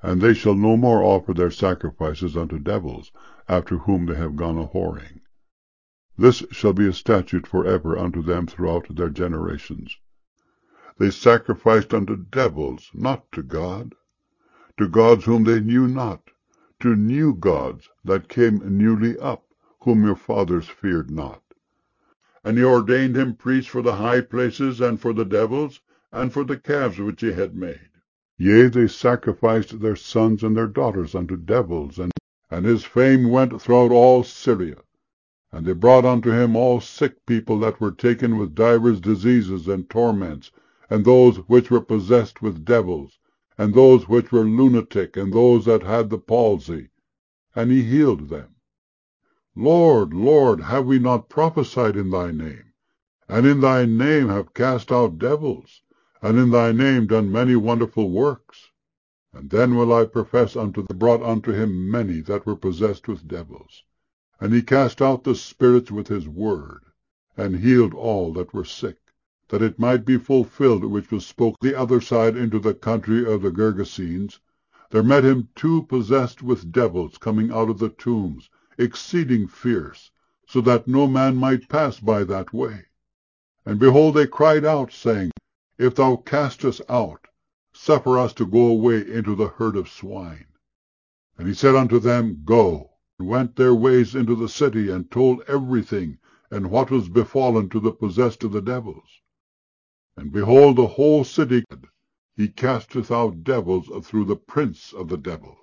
And they shall no more offer their sacrifices unto devils, after whom they have gone a-whoring. This shall be a statute forever unto them throughout their generations. They sacrificed unto devils, not to God, to gods whom they knew not, to new gods that came newly up, whom your fathers feared not. And he ordained him priest for the high places, and for the devils, and for the calves which he had made. Yea, they sacrificed their sons and their daughters unto devils, and his fame went throughout all Syria. And they brought unto him all sick people that were taken with divers diseases and torments, and those which were possessed with devils, and those which were lunatic, and those that had the palsy, and he healed them. Lord, Lord, have we not prophesied in thy name? And in thy name have cast out devils, and in thy name done many wonderful works? And then will I profess unto them, brought unto him many that were possessed with devils. And he cast out the spirits with his word, and healed all that were sick, that it might be fulfilled which was spoken the other side into the country of the Gergesenes. There met him 2 possessed with devils coming out of the tombs, exceeding fierce, so that no man might pass by that way. And behold, they cried out, saying, If thou cast us out, suffer us to go away into the herd of swine. And he said unto them, Go. And went their ways into the city, and told everything, and what was befallen to the possessed of the devils. And behold, the whole city, he casteth out devils through the prince of the devils.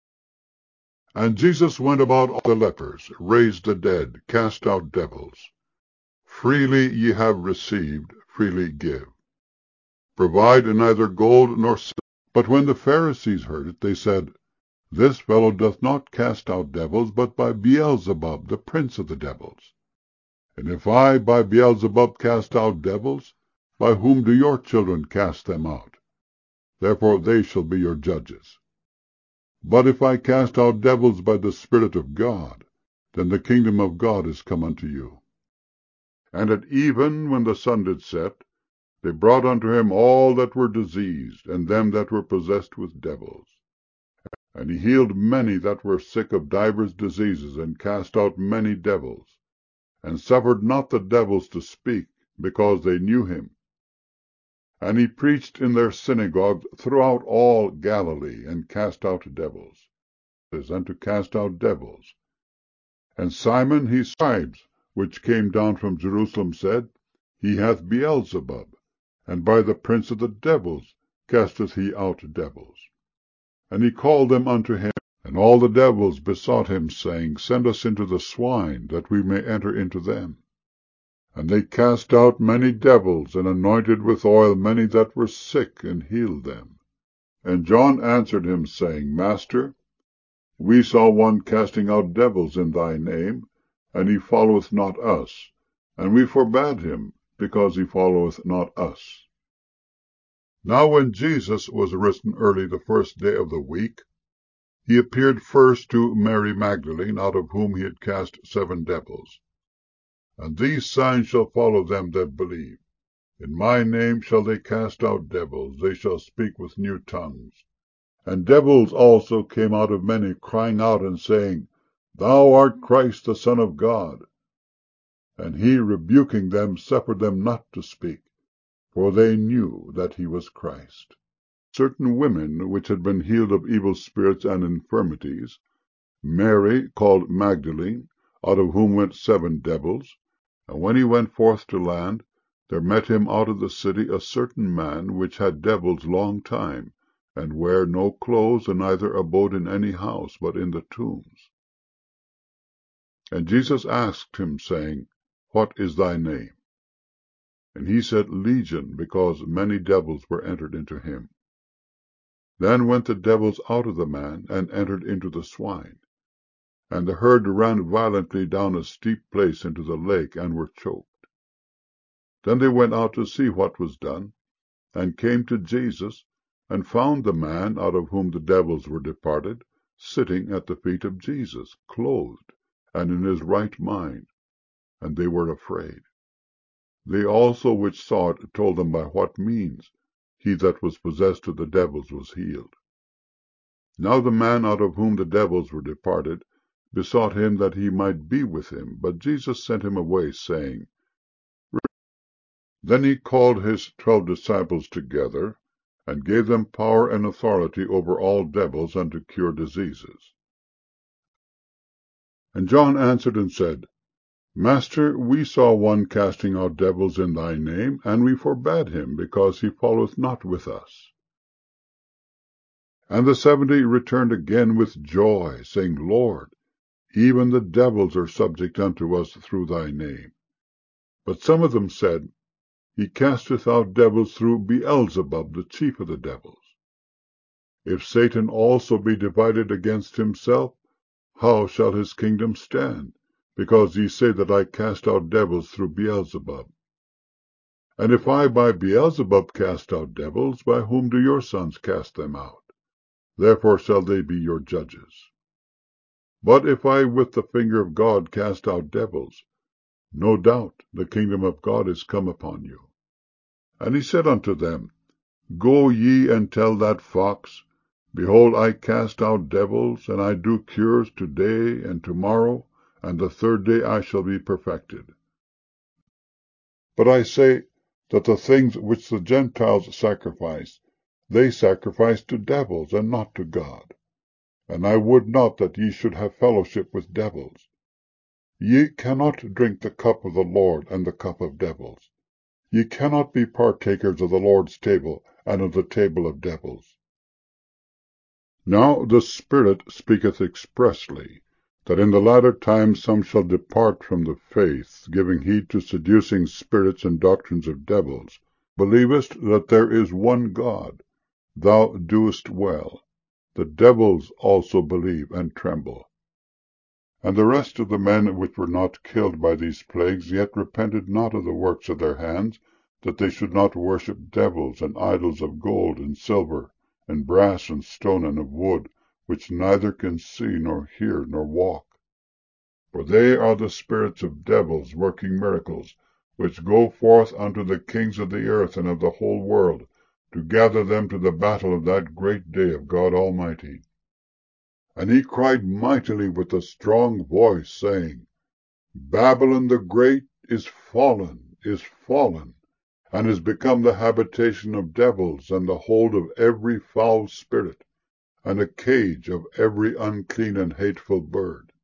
And Jesus went about all the lepers, raised the dead, cast out devils. Freely ye have received, freely give. Provide neither gold nor silver. But when the Pharisees heard it, they said, This fellow doth not cast out devils, but by Beelzebub, the prince of the devils. And if I by Beelzebub cast out devils, by whom do your children cast them out? Therefore they shall be your judges. But if I cast out devils by the Spirit of God, then the kingdom of God is come unto you. And at even, when the sun did set, they brought unto him all that were diseased, and them that were possessed with devils. And he healed many that were sick of divers diseases, and cast out many devils, and suffered not the devils to speak, because they knew him. And he preached in their synagogues throughout all Galilee, and cast out devils, and to cast out devils. And Simon his scribes, which came down from Jerusalem, said, He hath Beelzebub, and by the prince of the devils casteth he out devils. And he called them unto him, and all the devils besought him, saying, Send us into the swine, that we may enter into them. And they cast out many devils, and anointed with oil many that were sick, and healed them. And John answered him, saying, Master, we saw one casting out devils in thy name, and he followeth not us. And we forbade him, because he followeth not us. Now when Jesus was risen early the first day of the week, he appeared first to Mary Magdalene, out of whom he had cast 7 devils. And these signs shall follow them that believe. In my name shall they cast out devils, they shall speak with new tongues. And devils also came out of many, crying out and saying, Thou art Christ, the Son of God. And he, rebuking them, suffered them not to speak, for they knew that he was Christ. Certain women which had been healed of evil spirits and infirmities, Mary called Magdalene, out of whom went 7 devils. And when he went forth to land, there met him out of the city a certain man which had devils long time, and wear no clothes, and neither abode in any house, but in the tombs. And Jesus asked him, saying, What is thy name? And he said, Legion, because many devils were entered into him. Then went the devils out of the man, and entered into the swine. And the herd ran violently down a steep place into the lake, and were choked. Then they went out to see what was done, and came to Jesus, and found the man out of whom the devils were departed, sitting at the feet of Jesus, clothed, and in his right mind, and they were afraid. They also which saw it told them by what means he that was possessed of the devils was healed. Now the man out of whom the devils were departed besought him that he might be with him. But Jesus sent him away, saying, Then he called his 12 disciples together, and gave them power and authority over all devils, and to cure diseases. And John answered and said, Master, we saw one casting out devils in thy name, and we forbade him, because he followeth not with us. And the 70 returned again with joy, saying, Lord, even the devils are subject unto us through thy name. But some of them said, He casteth out devils through Beelzebub, the chief of the devils. If Satan also be divided against himself, how shall his kingdom stand? Because ye say that I cast out devils through Beelzebub. And if I by Beelzebub cast out devils, by whom do your sons cast them out? Therefore shall they be your judges. But if I with the finger of God cast out devils, no doubt the kingdom of God is come upon you. And he said unto them, Go ye and tell that fox, Behold, I cast out devils, and I do cures today and tomorrow, and the third day I shall be perfected. But I say that the things which the Gentiles sacrifice, they sacrifice to devils, and not to God. And I would not that ye should have fellowship with devils. Ye cannot drink the cup of the Lord and the cup of devils. Ye cannot be partakers of the Lord's table and of the table of devils. Now the Spirit speaketh expressly, that in the latter times some shall depart from the faith, giving heed to seducing spirits and doctrines of devils. Believest that there is one God? Thou doest well. The devils also believe and tremble. And the rest of the men which were not killed by these plagues yet repented not of the works of their hands, that they should not worship devils and idols of gold and silver, and brass and stone, and of wood, which neither can see, nor hear, nor walk. For they are the spirits of devils working miracles, which go forth unto the kings of the earth and of the whole world, to gather them to the battle of that great day of God Almighty. And he cried mightily with a strong voice, saying, Babylon the great is fallen, and is become the habitation of devils, and the hold of every foul spirit, and a cage of every unclean and hateful bird.